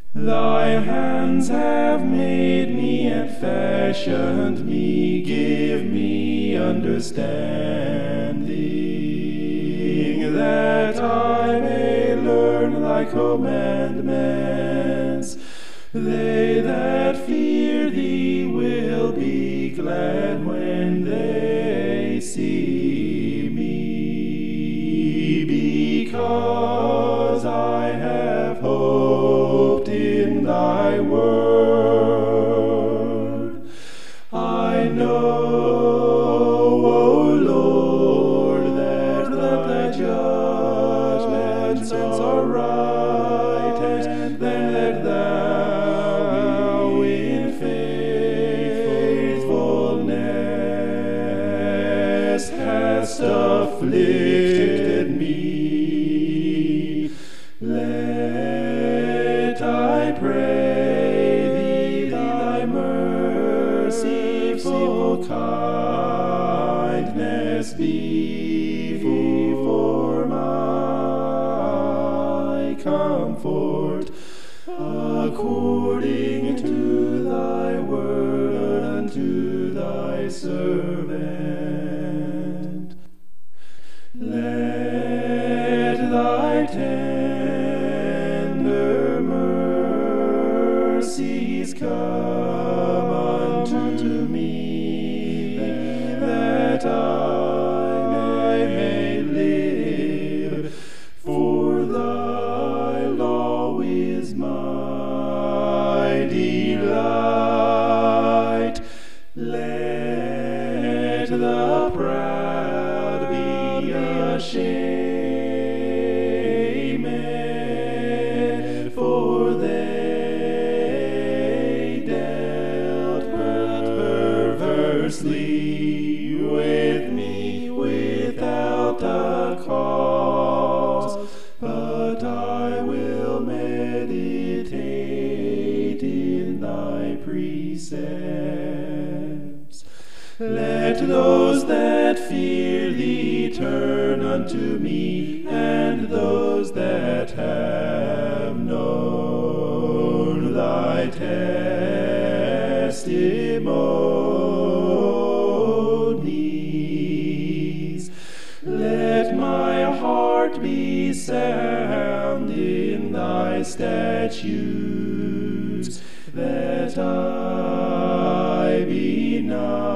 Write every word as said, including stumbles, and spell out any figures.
Thy hands have made me and fashioned me, give me understanding, that I may learn thy commandments. They that fear thee will be glad when they see me, because I have hoped in thy word. I know, O Lord, that thy judgments are right, and that thou in faithfulness hast afflicted me. Let, I pray thee, thy merciful kindness be for my comfort, according to thy word unto thy servant. Let thy tender mercies come unto me, that I may live, for thy law is my delight. Let the proud be ashamed, for they dealt perversely with me without a cause. But I will meditate in thy precepts. Let those that fear thee turn unto me, and those that have known thy testimonies. Let my heart be sound in thy statutes, that I be not